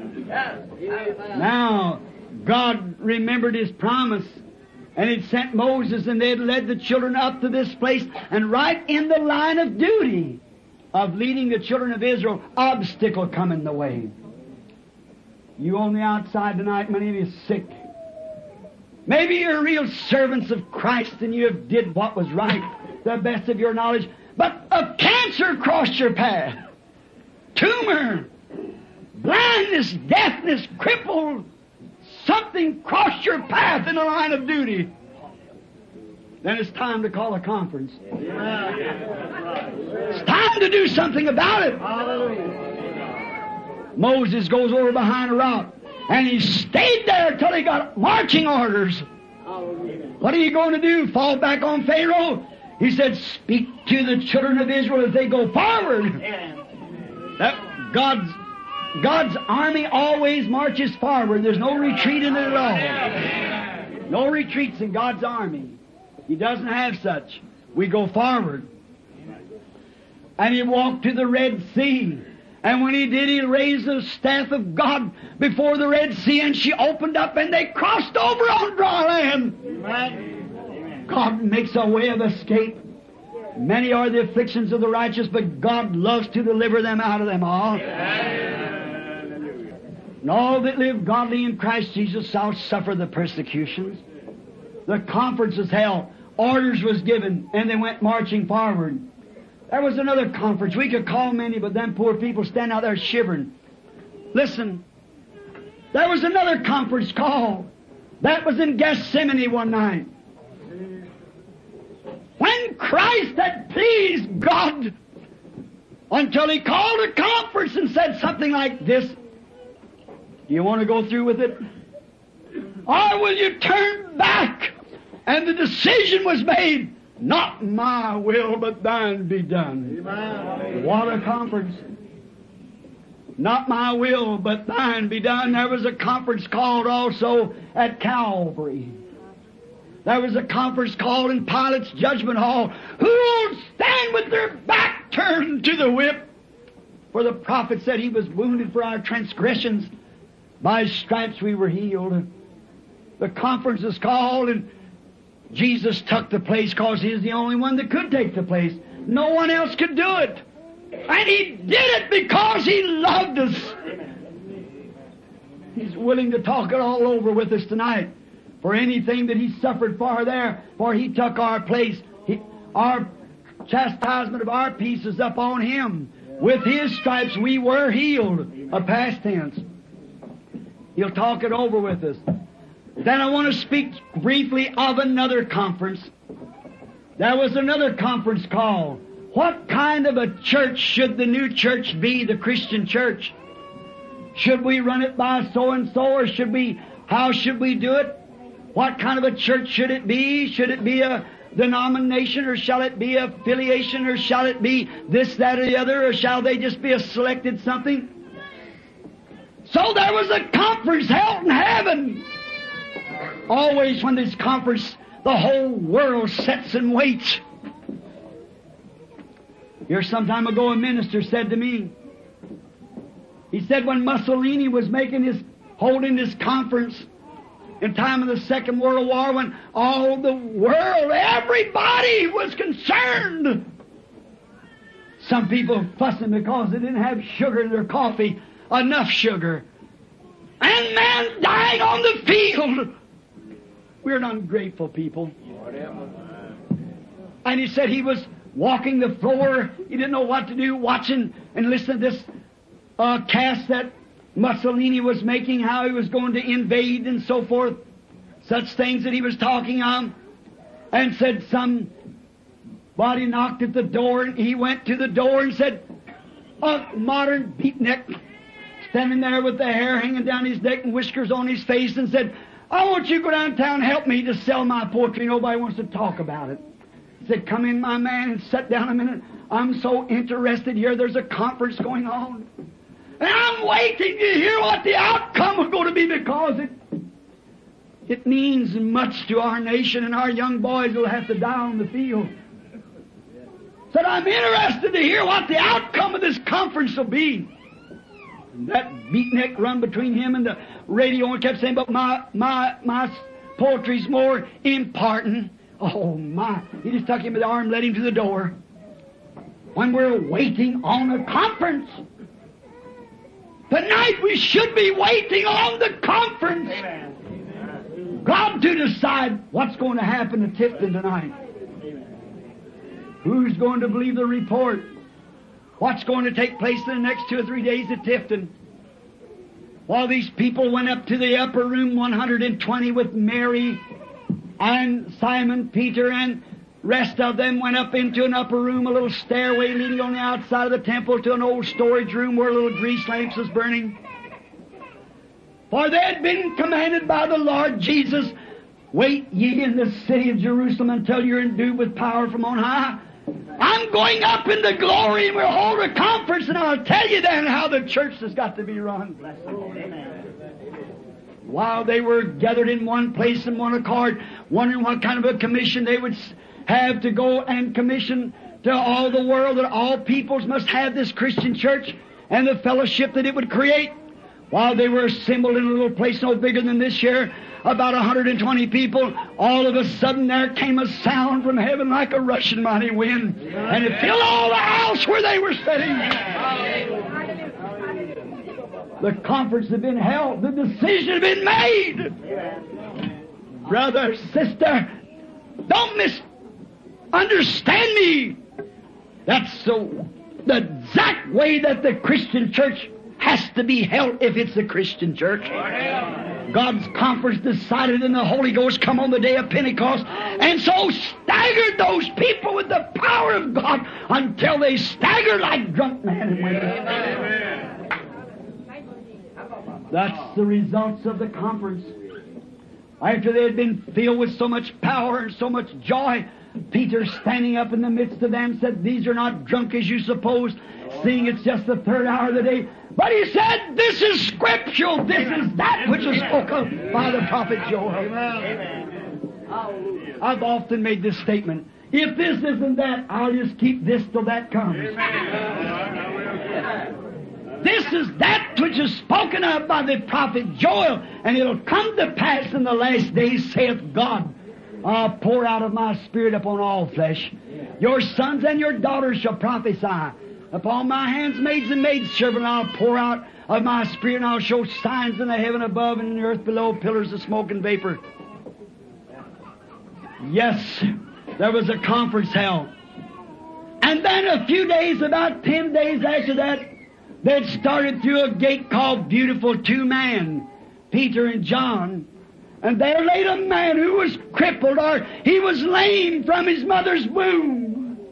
Now, God remembered His promise and He sent Moses and they had led the children up to this place, and right in the line of duty of leading the children of Israel, obstacle come in the way. You on the outside tonight, many of you sick. Maybe you're real servants of Christ and you have did what was right, the best of your knowledge, but a cancer crossed your path. Tumor, blindness, deafness, crippled, something crossed your path in the line of duty. Then it's time to call a conference. It's time to do something about it. Hallelujah. Moses goes over behind a rock, and he stayed there till he got marching orders. What are you going to do? Fall back on Pharaoh? He said, speak to the children of Israel as they go forward. That God's, God's army always marches forward. There's no retreat in it at all. No retreats in God's army. He doesn't have such. We go forward. And he walked to the Red Sea. And when he did, he raised the staff of God before the Red Sea, and she opened up, and they crossed over on dry land. Amen. God makes a way of escape. Many are the afflictions of the righteous, but God loves to deliver them out of them all. Amen. And all that live godly in Christ Jesus shall suffer the persecutions. The conference was held. Orders was given, and they went marching forward. There was another conference. We could call many, but them poor people stand out there shivering. Listen, there was another conference called. That was in Gethsemane one night. When Christ had pleased God until He called a conference and said something like this. Do you want to go through with it? Or will you turn back? And the decision was made. Not my will, but thine be done. Amen. What a conference. Not my will, but thine be done. There was a conference called also at Calvary. There was a conference called in Pilate's judgment hall. Who will stand with their back turned to the whip? For the prophet said He was wounded for our transgressions. By His stripes we were healed. The conference is called, and Jesus took the place because He is the only one that could take the place. No one else could do it. And He did it because He loved us. He's willing to talk it all over with us tonight. For anything that He suffered for there, for He took our place. He, our chastisement of our peace is up on Him. With His stripes we were healed. A past tense. He'll talk it over with us. Then I want to speak briefly of another conference. There was another conference called. What kind of a church should the new church be, the Christian church? Should we run it by so-and-so, or should we, how should we do it? What kind of a church should it be? Should it be a denomination, or shall it be affiliation, or shall it be this, that, or the other, or shall they just be a selected something? So there was a conference held in heaven. Always when this conference, the whole world sits and waits. Here some time ago a minister said to me, he said when Mussolini was making his, holding this conference in time of the Second World War, when all the world, everybody was concerned. Some people fussing because they didn't have sugar in their coffee, enough sugar. And man dying on the field. We're an ungrateful people. And he said he was walking the floor. He didn't know what to do, watching and listening to this uh, cast that Mussolini was making, how he was going to invade and so forth, such things that he was talking on, and said somebody knocked at the door, and he went to the door and said, a modern beatnik, standing there with the hair hanging down his neck and whiskers on his face, and said, I want you to go downtown and help me to sell my poetry. Nobody wants to talk about it. He said, come in, my man, and sit down a minute. I'm so interested here. There's a conference going on. And I'm waiting to hear what the outcome is going to be, because it it means much to our nation, and our young boys will have to die on the field. Said, I'm interested to hear what the outcome of this conference will be. And that beatnik run between him and the radio and kept saying, but my my my poetry's more important. Oh my. He just took him by the arm and led him to the door. When we're waiting on a conference. Tonight we should be waiting on the conference. Amen. God to decide what's going to happen to Tifton tonight. Who's going to believe the report? What's going to take place in the next two or three days at Tifton? While these people went up to the upper room one hundred twenty with Mary and Simon Peter, and rest of them went up into an upper room, a little stairway leading on the outside of the temple to an old storage room where little grease lamps was burning. For they had been commanded by the Lord Jesus, wait ye in the city of Jerusalem until you're endued with power from on high. I'm going up into glory, and we'll hold a conference, and I'll tell you then how the church has got to be run. While they were gathered in one place in one accord, wondering what kind of a commission they would have to go and commission to all the world, that all peoples must have this Christian church and the fellowship that it would create. While they were assembled in a little place no bigger than this here, about one hundred twenty people, all of a sudden there came a sound from heaven like a rushing mighty wind, and it filled all the house where they were sitting. The conference had been held. The decision had been made. Brother, sister, don't misunderstand me. That's the, the exact way that the Christian church has to be held if it's the Christian church. God's conference decided, and the Holy Ghost come on the day of Pentecost, and so staggered those people with the power of God until they staggered like drunk men and women. That's the results of the conference. After they had been filled with so much power and so much joy, Peter, standing up in the midst of them, said, these are not drunk as you suppose, seeing it's just the third hour of the day. But he said, this is scriptural. This is that which was spoken by the prophet Joel. Amen. I've often made this statement. If this isn't that, I'll just keep this till that comes. This is that which is spoken of by the prophet Joel, and it'll come to pass in the last days, saith God. I'll pour out of my Spirit upon all flesh. Your sons and your daughters shall prophesy. Upon my handmaids and maidservants I'll pour out of my Spirit, and I'll show signs in the heaven above and in the earth below, pillars of smoke and vapor. Yes, there was a conference held. And then a few days, about ten days after that, they'd started through a gate called Beautiful Two Man, Peter and John. And there laid a man who was crippled, or he was lame from his mother's womb.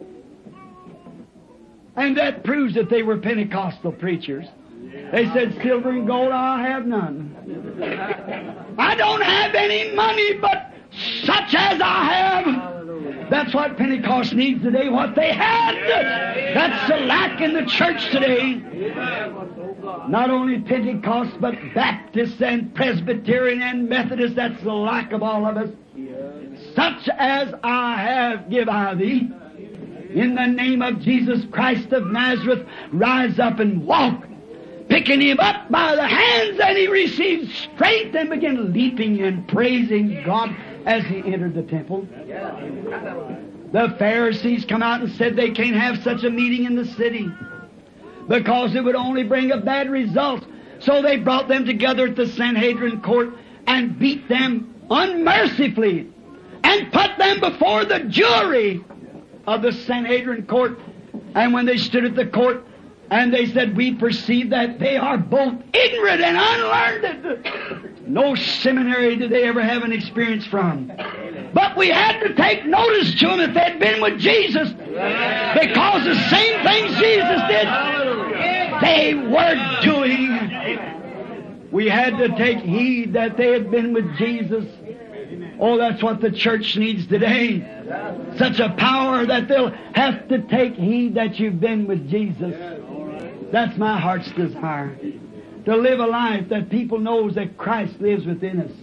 And that proves that they were Pentecostal preachers. They said, silver and gold I have none. I don't have any money but such as I have. That's what Pentecost needs today, what they had. That's the lack in the church today. Not only Pentecost, but Baptists and Presbyterian and Methodists, that's the lack of all of us. Such as I have give I thee. In the name of Jesus Christ of Nazareth, rise up and walk. Picking him up by the hands, and he received strength and began leaping and praising God as he entered the temple. The Pharisees come out and said they can't have such a meeting in the city because it would only bring a bad result. So they brought them together at the Sanhedrin court and beat them unmercifully and put them before the jury of the Sanhedrin court. And when they stood at the court, And they said, we perceive that they are both ignorant and unlearned. No seminary did they ever have an experience from. But we had to take notice to them if they'd been with Jesus. Because the same things Jesus did, they were doing. We had to take heed that they had been with Jesus. Oh, that's what the church needs today. Such a power that they'll have to take heed that you've been with Jesus. That's my heart's desire. To live a life that people knows that Christ lives within us.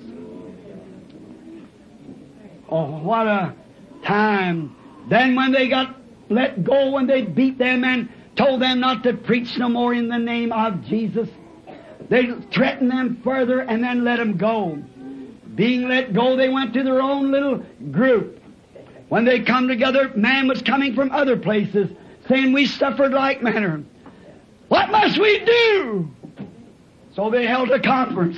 Oh, what a time. Then when they got let go, when they beat them and told them not to preach no more in the name of Jesus, they threatened them further and then let them go. Being let go, they went to their own little group. When they come together, man was coming from other places, saying, we suffered like manner. What must we do? So they held a conference.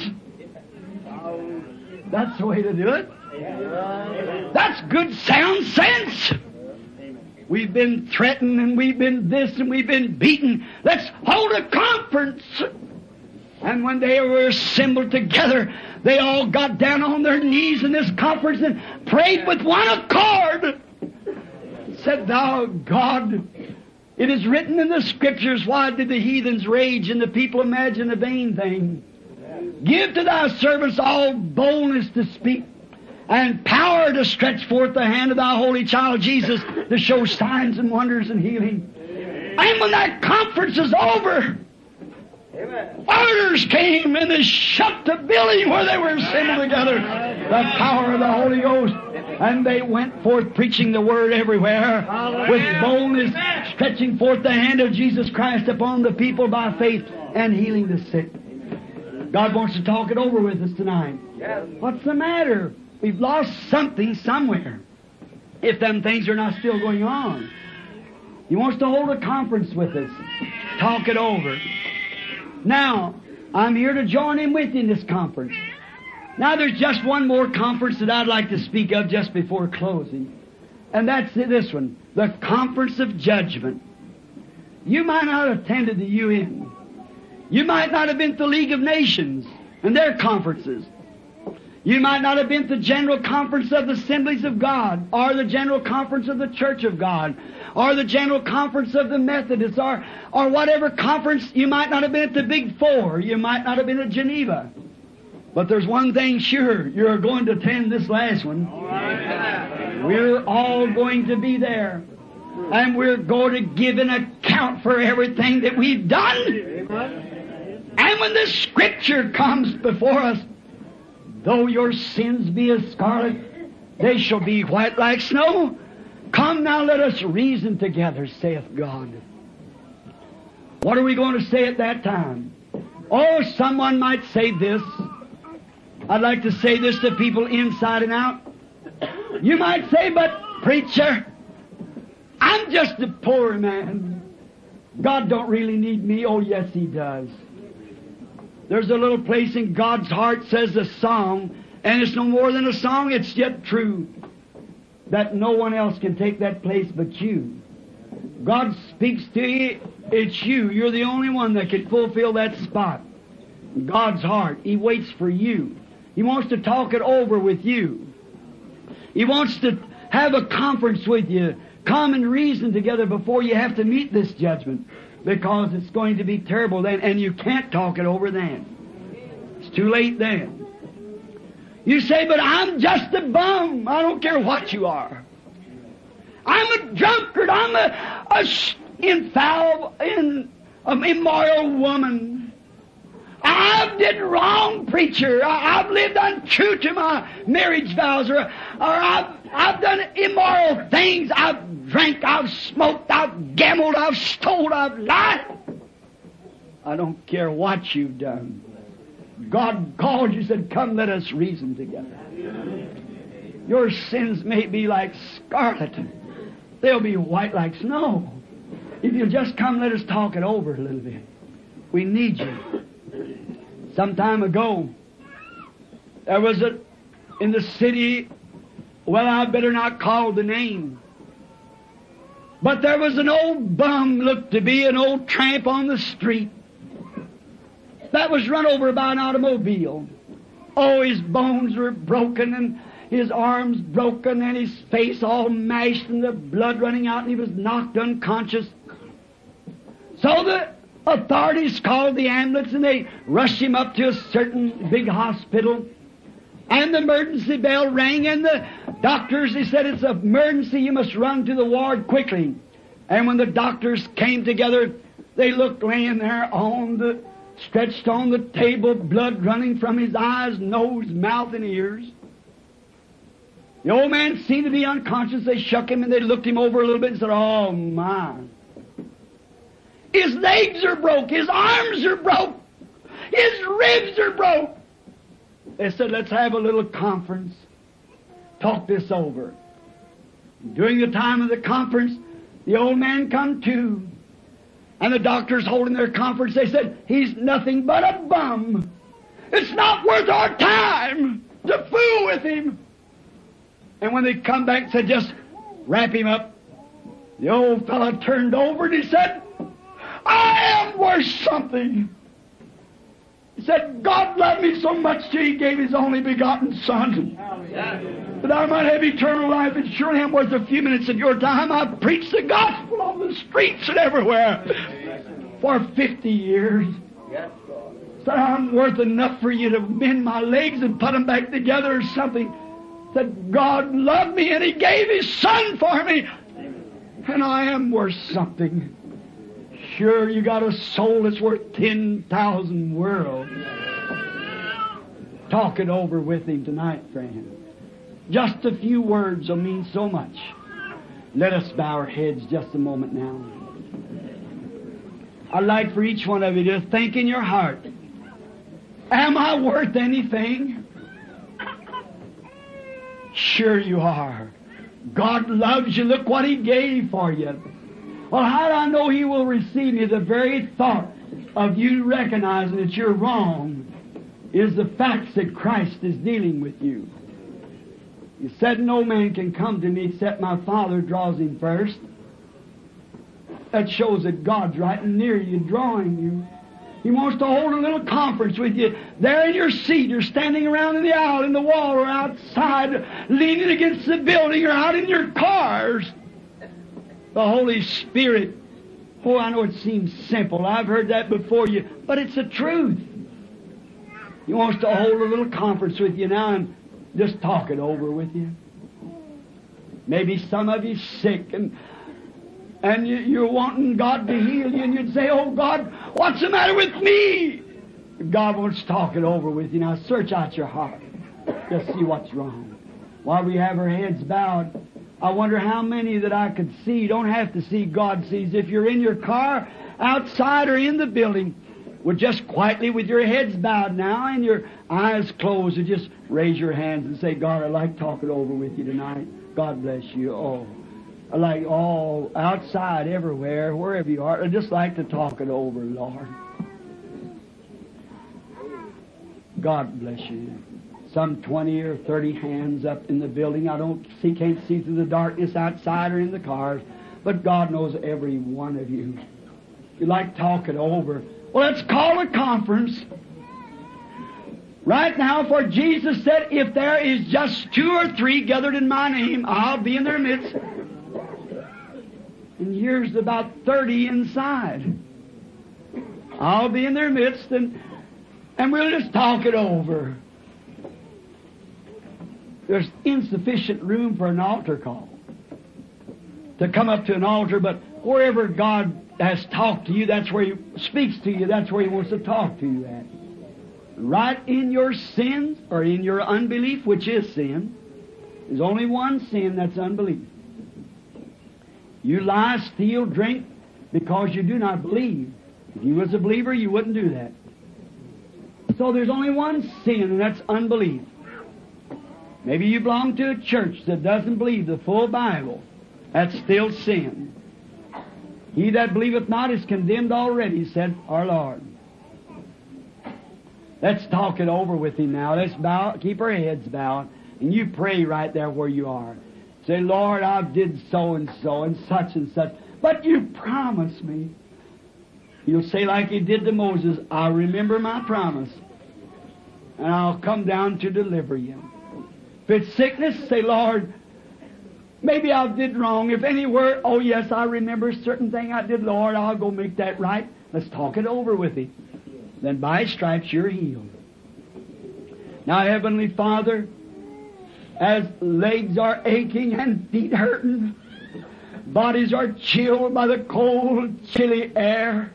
That's the way to do it. That's good sound sense. We've been threatened and we've been this and we've been beaten. Let's hold a conference. And when they were assembled together, they all got down on their knees in this conference and prayed with one accord. Said, Thou God, it is written in the Scriptures, why did the heathens rage and the people imagine a vain thing? Give to thy servants all boldness to speak and power to stretch forth the hand of thy holy child Jesus to show signs and wonders and healing. And when that conference is over, orders came and they shut the building where they were assembled together. The power of the Holy Ghost. And they went forth preaching the Word everywhere with boldness, stretching forth the hand of Jesus Christ upon the people by faith and healing the sick. God wants to talk it over with us tonight. What's the matter? We've lost something somewhere. If them things are not still going on. He wants to hold a conference with us. Talk it over. Now, I'm here to join him with you in this conference. Now, there's just one more conference that I'd like to speak of just before closing. And that's this one. The Conference of Judgment. You might not have attended the U N. You might not have been to the League of Nations and their conferences. You might not have been to the General Conference of the Assemblies of God, or the General Conference of the Church of God, or the General Conference of the Methodists, or, or whatever conference. You might not have been at the Big Four. You might not have been at Geneva. But there's one thing sure, you're going to attend this last one. We're all going to be there. And we're going to give an account for everything that we've done. And when the Scripture comes before us, though your sins be as scarlet, they shall be white like snow. Come now, let us reason together, saith God. What are we going to say at that time? Oh, someone might say this. I'd like to say this to people inside and out. You might say, but preacher, I'm just a poor man. God don't really need me. Oh, yes, He does. There's a little place in God's heart, says a song, and it's no more than a song, it's yet true, that no one else can take that place but you. God speaks to you, it's you. You're the only one that can fulfill that spot. God's heart, He waits for you. He wants to talk it over with you. He wants to have a conference with you. Come and reason together before you have to meet this judgment. Because it's going to be terrible then, and you can't talk it over then. It's too late then. You say, but I'm just a bum. I don't care what you are. I'm a drunkard. I'm a, a infallible, in, an immoral woman. I've did wrong, preacher. I, I've lived untrue to my marriage vows, or, or I've, I've done immoral things. I've drank, I've smoked, I've gambled, I've stole, I've lied. I don't care what you've done. God called you, said, come, let us reason together. Your sins may be like scarlet. They'll be white like snow. If you'll just come, let us talk it over a little bit. We need you. Some time ago, there was a, in the city, well, I better not call the name. But there was an old bum, looked to be an old tramp on the street, that was run over by an automobile. Oh, his bones were broken and his arms broken and his face all mashed and the blood running out and he was knocked unconscious. So the authorities called the ambulance and they rushed him up to a certain big hospital. And the emergency bell rang and the doctors, they said, it's an emergency, you must run to the ward quickly. And when the doctors came together, they looked laying there on the, stretched on the table, blood running from his eyes, nose, mouth, and ears. The old man seemed to be unconscious. They shook him and they looked him over a little bit and said, oh my. His legs are broke. His arms are broke. His ribs are broke. They said, let's have a little conference. Talk this over. During the time of the conference, the old man come to. And the doctors holding their conference, they said, he's nothing but a bum. It's not worth our time to fool with him. And when they come back and said, just wrap him up, the old fellow turned over and he said, I am worth something. He said, God loved me so much that He gave His only begotten Son, that I might have eternal life, and surely I'm worth a few minutes of your time. I've preached the gospel on the streets and everywhere for fifty years. Said, I'm worth enough for you to mend my legs and put them back together or something. That God loved me and He gave His Son for me. And I am worth something. Sure, you got a soul that's worth ten thousand worlds. Talk it over with Him tonight, friend. Just a few words will mean so much. Let us bow our heads just a moment now. I'd like for each one of you to think in your heart, am I worth anything? Sure you are. God loves you. Look what He gave for you. Well, how do I know He will receive you? The very thought of you recognizing that you're wrong is the facts that Christ is dealing with you. He said, no man can come to me except my Father draws him first. That shows that God's right near you, drawing you. He wants to hold a little conference with you. There in your seat, you're standing around in the aisle, in the wall, or outside, leaning against the building, or out in your cars. The Holy Spirit. Oh, I know it seems simple. I've heard that before you, but it's the truth. He wants to hold a little conference with you now and just talk it over with you. Maybe some of you sick and and you, you're wanting God to heal you, and you'd say, oh God, what's the matter with me? God wants to talk it over with you. Now search out your heart. Just see what's wrong. While we have our heads bowed, I wonder how many that I could see. You don't have to see, God sees. If you're in your car, outside, or in the building, would just quietly, with your heads bowed now and your eyes closed, and just raise your hands and say, God, I'd like to talk it over with you tonight. God bless you. Oh, I like all outside, everywhere, wherever you are. I'd just like to talk it over, Lord. God bless you. Some twenty or thirty hands up in the building. I don't see, can't see through the darkness outside or in the cars, but God knows every one of you. If you'd like to talk it over, well, let's call a conference. Right now, for Jesus said, if there is just two or three gathered in my name, I'll be in their midst. And here's about thirty inside. I'll be in their midst, and, and we'll just talk it over. There's insufficient room for an altar call to come up to an altar, but wherever God has talked to you, that's where He speaks to you, that's where He wants to talk to you at. Right in your sins, or in your unbelief, which is sin. There's only one sin, that's unbelief. You lie, steal, drink, because you do not believe. If you was a believer, you wouldn't do that. So there's only one sin, and that's unbelief. Maybe you belong to a church that doesn't believe the full Bible. That's still sin. He that believeth not is condemned already, said our Lord. Let's talk it over with Him now. Let's bow, keep our heads bowed, and you pray right there where you are. Say, Lord, I did so and so and such and such, but you promised me. You'll say like he did to Moses, I remember my promise, and I'll come down to deliver you. If it's sickness, say, Lord, maybe I did wrong. If anywhere, oh yes, I remember a certain thing I did, Lord, I'll go make that right. Let's talk it over with Him. Then by His stripes you're healed. Now, Heavenly Father, as legs are aching and feet hurting, bodies are chilled by the cold, chilly air,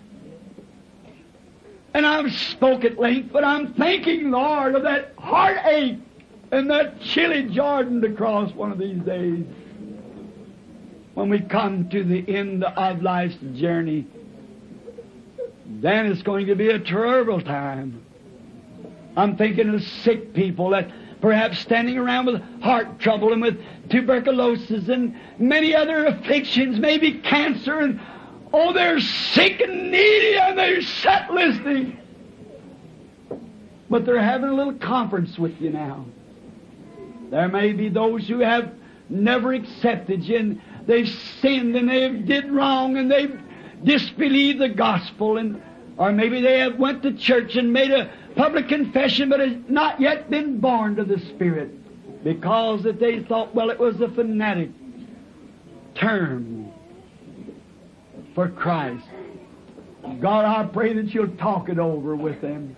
and I've spoke at length, but I'm thinking, Lord, of that heartache and that chilly Jordan to cross one of these days. When we come to the end of life's journey, then it's going to be a terrible time. I'm thinking of sick people that perhaps standing around with heart trouble and with tuberculosis and many other afflictions, maybe cancer, and oh, they're sick and needy and they're sat listening. But they're having a little conference with you now. There may be those who have never accepted you, and they've sinned and they've did wrong and they've disbelieved the gospel, and or maybe they have went to church and made a public confession but has not yet been born to the Spirit because that they thought, well, it was a fanatic term for Christ. God, I pray that you'll talk it over with them.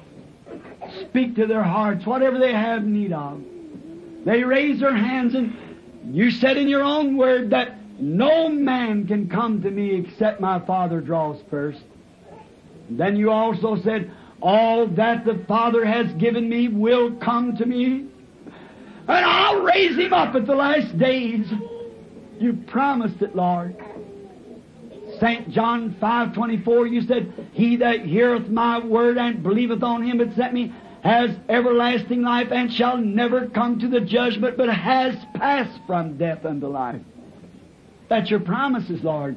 Speak to their hearts, whatever they have need of. They raise their hands, and you said in your own word that no man can come to me except my Father draws first. Then you also said, all that the Father has given me will come to me, and I'll raise him up at the last days. You promised it, Lord. Saint John five twenty-four, you said, he that heareth my word and believeth on him that sent me has everlasting life and shall never come to the judgment, but has passed from death unto life. That's your promises, Lord.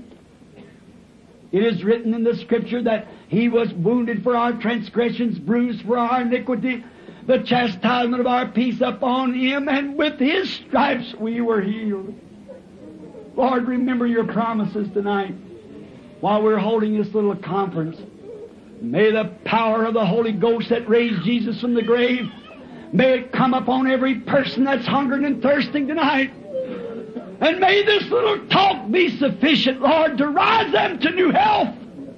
It is written in the Scripture that He was wounded for our transgressions, bruised for our iniquity, the chastisement of our peace upon Him, and with His stripes we were healed. Lord, remember your promises tonight while we're holding this little conference. May the power of the Holy Ghost that raised Jesus from the grave, may it come upon every person that's hungering and thirsting tonight. And may this little talk be sufficient, Lord, to rise them to new health.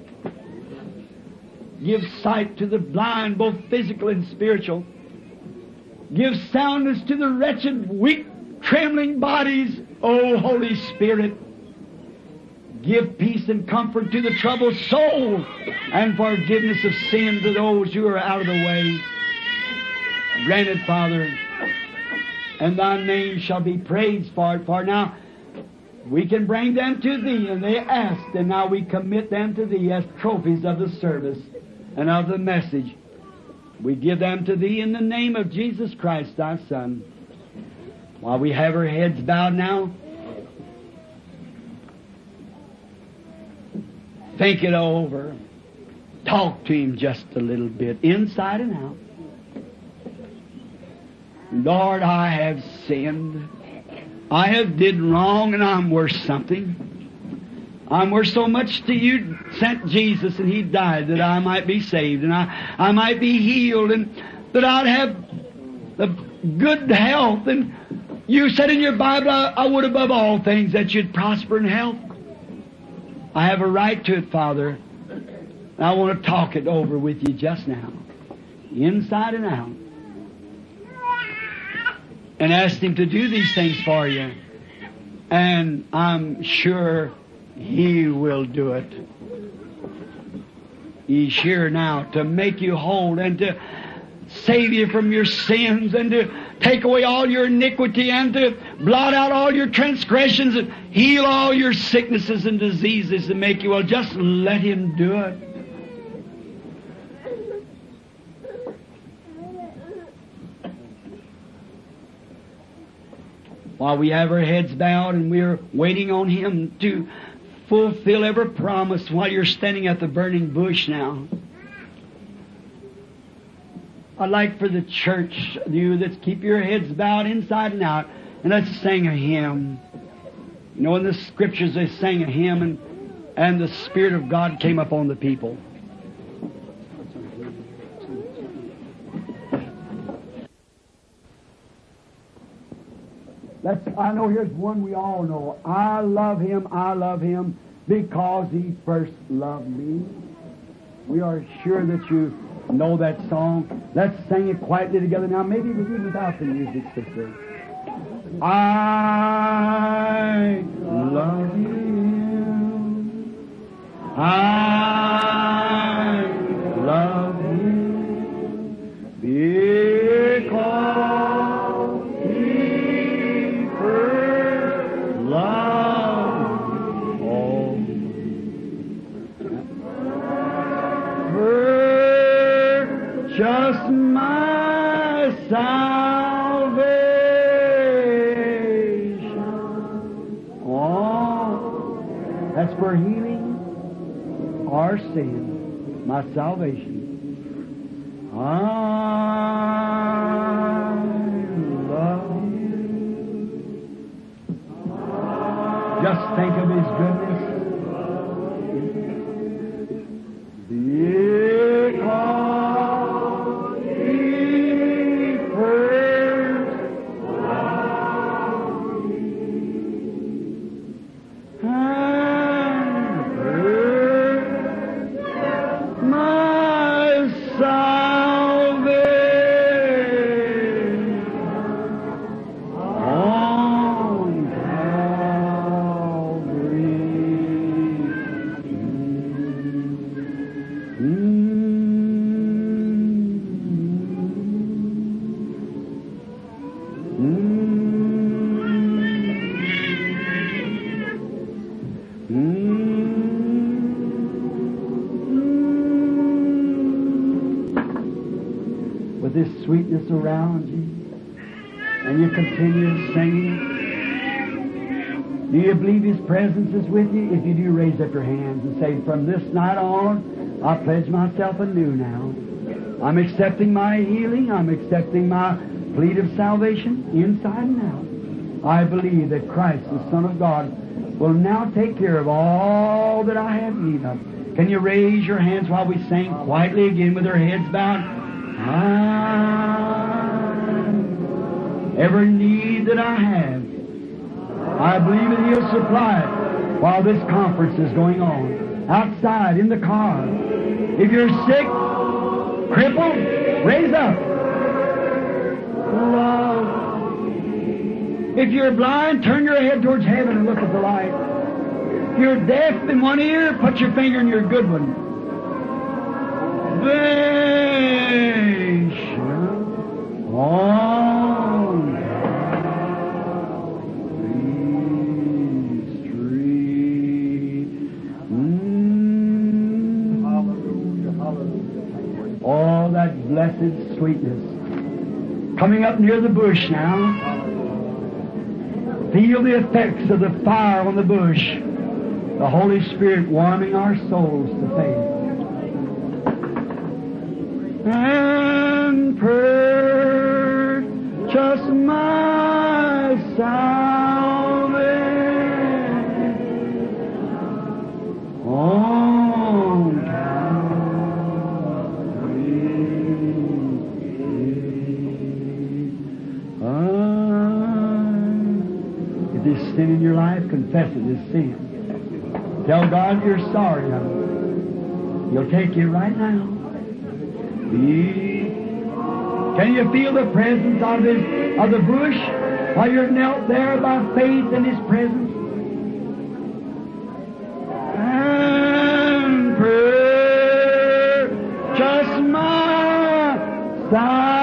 Give sight to the blind, both physical and spiritual. Give soundness to the wretched, weak, trembling bodies, O Holy Spirit. Give peace and comfort to the troubled soul, and forgiveness of sin to those who are out of the way. Grant it, Father, and Thy name shall be praised for it. For now we can bring them to Thee, and they asked, and now we commit them to Thee as trophies of the service and of the message. We give them to Thee in the name of Jesus Christ, Thy Son. While we have our heads bowed now, think it over. Talk to Him just a little bit, inside and out. Lord, I have sinned. I have did wrong, and I'm worth something. I'm worth so much to you. Sent Jesus, and He died that I might be saved, and I, I might be healed, and that I'd have the good health. And you said in your Bible, I, I would above all things that you'd prosper in health. I have a right to it, Father. And I want to talk it over with you just now, inside and out, and ask Him to do these things for you. And I'm sure He will do it. He's here now to make you whole and to save you from your sins and to take away all your iniquity and to blot out all your transgressions and heal all your sicknesses and diseases and make you well. Just let Him do it. While we have our heads bowed and we're waiting on Him to fulfill every promise, while you're standing at the burning bush now, I'd like for the church, you that keep your heads bowed inside and out, And let's sing a hymn. You know, in the Scriptures they sang a hymn, and, and the Spirit of God came upon the people. Let's, I know here's one we all know. I love Him, I love Him, because He first loved me. We are sure that you know that song. Let's sing it quietly together now. Maybe we do without the music, sister. I love Him. I love Him because He first loved me. Oh, purchase my salvation. Oh, that's for healing our sin, my salvation. I love You. Just think of His goodness. Because He first loved me and purchased my salvation on Calvary. With this sweetness around you, and you continue singing, do you believe His presence is with you? If you do, raise up your hands and say, from this night on, I pledge myself anew now. I'm accepting my healing. I'm accepting my plea of salvation inside and out. I believe that Christ, the Son of God, will now take care of all that I have need of. Can you raise your hands while we sing quietly again with our heads bowed? I, every need that I have, I believe that He'll supply it while this conference is going on. Outside, in the car. If you're sick, crippled, raise up. Love. If you're blind, turn your head towards heaven and look at the light. If you're deaf in one ear, put your finger in your good one. Salvation on Calvary's tree. Mm. Hallelujah, hallelujah. All that blessed sweetness. Coming up near the bush now. Feel the effects of the fire on the bush. The Holy Spirit warming our souls to faith. And purchase my salvation on Calvary. If there's sin in your life, confess it as sin. Tell God you're sorry of it. He'll take you right now. Can you feel the presence of, his, of the bush while you're knelt there by faith in His presence? And purchase my salvation